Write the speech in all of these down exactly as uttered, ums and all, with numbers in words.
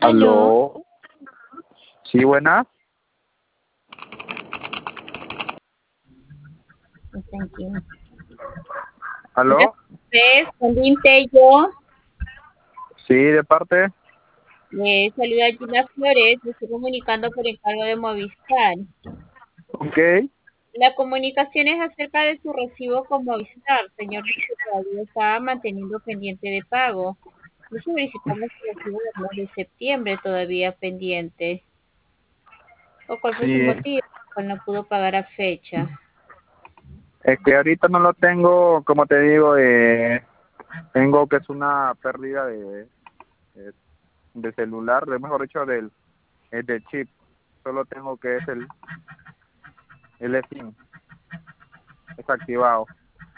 Aló. Aló. Sí, buena. Tranquilo. Buenas Aló. tardes, con Lin Tello. Sí, de parte. Le saluda Gina Flores, me estoy comunicando por encargo de Movistar. Ok. La comunicación es acerca de su recibo con Movistar, señor, que todavía estaba manteniendo pendiente de pago. Nosotros verificamos su recibo del mes de septiembre todavía pendiente. ¿O cuál fue su Sí. motivo? Cual no pudo pagar a fecha. Es que ahorita no lo tengo, como te digo, eh, tengo que es una pérdida de, de, de celular, de, mejor dicho, del, es del chip. Solo tengo que es el, el eSIM desactivado.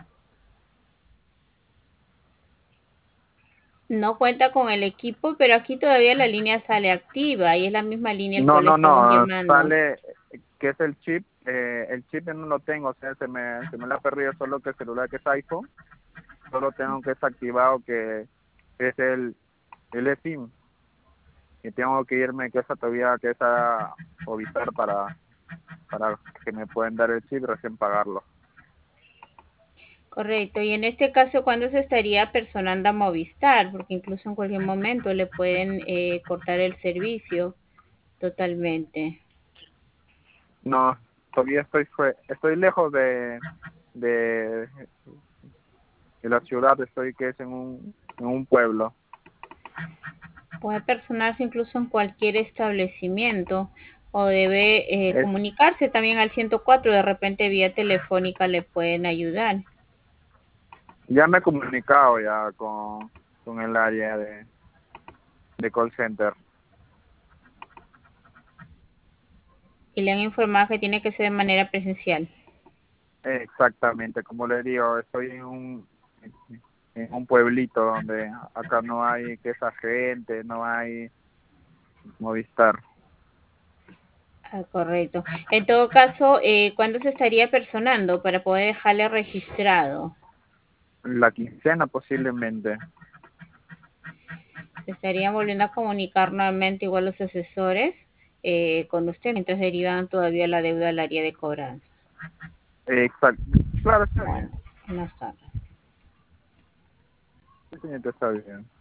No cuenta con el equipo, pero aquí todavía la línea sale activa y es la misma línea al No, cual no, estamos no, llamando. sale que es el chip, eh, el chip no lo tengo, o sea, se me, se me lo ha perdido solo que el celular que es iPhone, solo tengo que desactivado que es el, el eSIM, y tengo que irme que esa todavía que esa Movistar para, para que me pueden dar el chip y recién pagarlo. Correcto. Y en este caso, ¿cuándo se estaría personando a Movistar? Porque incluso en cualquier momento le pueden eh, cortar el servicio totalmente. No, todavía estoy fue, estoy lejos de, de, de la ciudad, estoy que es en un, en un pueblo. Puede personarse incluso en cualquier establecimiento o debe eh, Es, comunicarse también al ciento cuatro, de repente vía telefónica le pueden ayudar. ya me he comunicado ya con, con el área de, de call center. Y le han informado que tiene que ser de manera presencial. Exactamente, como le digo, estoy en un, en un pueblito donde acá no hay que esa gente, no hay Movistar. Ah, correcto. En todo caso, eh, ¿cuándo se estaría personando para poder dejarle registrado? La quincena posiblemente. Se estarían volviendo a comunicar nuevamente igual los asesores eh, con usted mientras derivan todavía la deuda al área de cobranza. Exacto. Claro, está Bueno, bien. buenas tardes. Sí, señorita, está bien.